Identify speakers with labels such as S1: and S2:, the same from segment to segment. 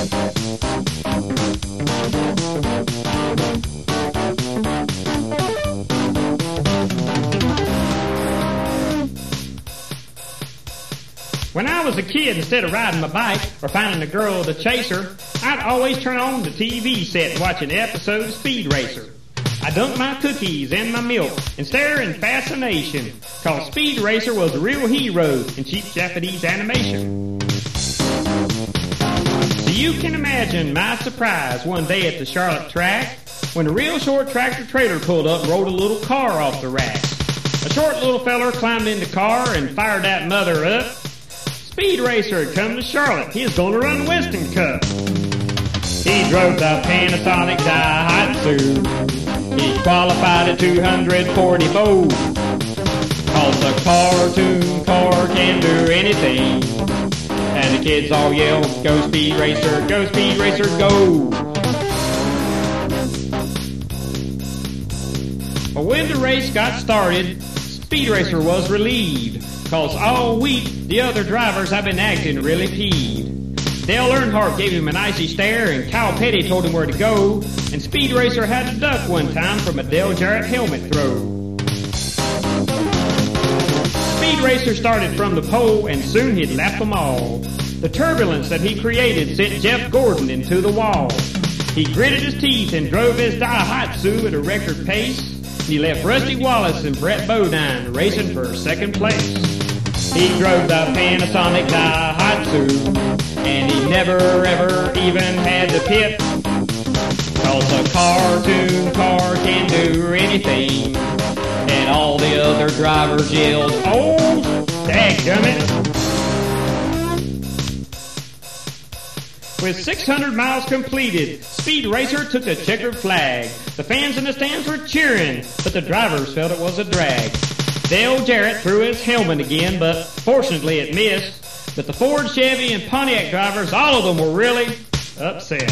S1: When I was a kid, instead of riding my bike or finding a girl to chase her, I'd always turn on the TV set and watch an episode of Speed Racer. I dunked my cookies and my milk and stare in fascination, cause Speed Racer was a real hero in cheap Japanese animation. So you can imagine my surprise one day at the Charlotte track when a real short tractor trailer pulled up and rolled a little car off the rack. A short little feller climbed in the car and fired that mother up. Speed Racer had come to Charlotte. He was going to run Winston Cup. He drove the Panasonic Daihatsu. He qualified at 244. Cause a cartoon car can do anything. And the kids all yell, go Speed Racer, go Speed Racer, go. But when the race got started, Speed Racer was relieved. Cause all week, the other drivers have been acting really peeved. Dale Earnhardt gave him an icy stare, and Kyle Petty told him where to go, and Speed Racer had to duck one time from a Dale Jarrett helmet throw. Speed Racer started from the pole, and soon he'd lapped them all. The turbulence that he created sent Jeff Gordon into the wall. He gritted his teeth and drove his Daihatsu at a record pace. He left Rusty Wallace and Brett Bodine racing for second place. He drove the Panasonic Daihatsu, and he never ever even had to pit. Cause a cartoon car can do anything. And all the other drivers yelled, oh, dadgummit. With 600 miles completed, Speed Racer took the checkered flag. The fans in the stands were cheering, but the drivers felt it was a drag. Dale Jarrett threw his helmet again, but fortunately it missed. But the Ford, Chevy, and Pontiac drivers, all of them were really upset.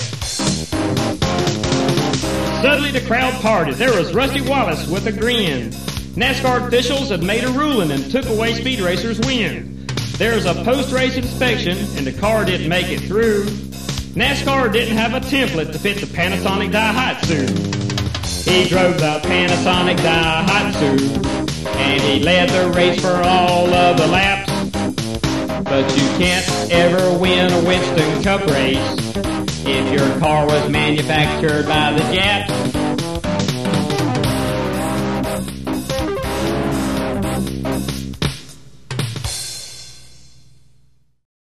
S1: Suddenly the crowd parted. There was Rusty Wallace with a grin. NASCAR officials had made a ruling and took away Speed Racer's win. There was a post-race inspection, and the car didn't make it through. NASCAR didn't have a template to fit the Panasonic Daihatsu. He drove the Panasonic Daihatsu, and he led the race for all of the laps. But you can't ever win a Winston Cup race if your car was manufactured by the Japs.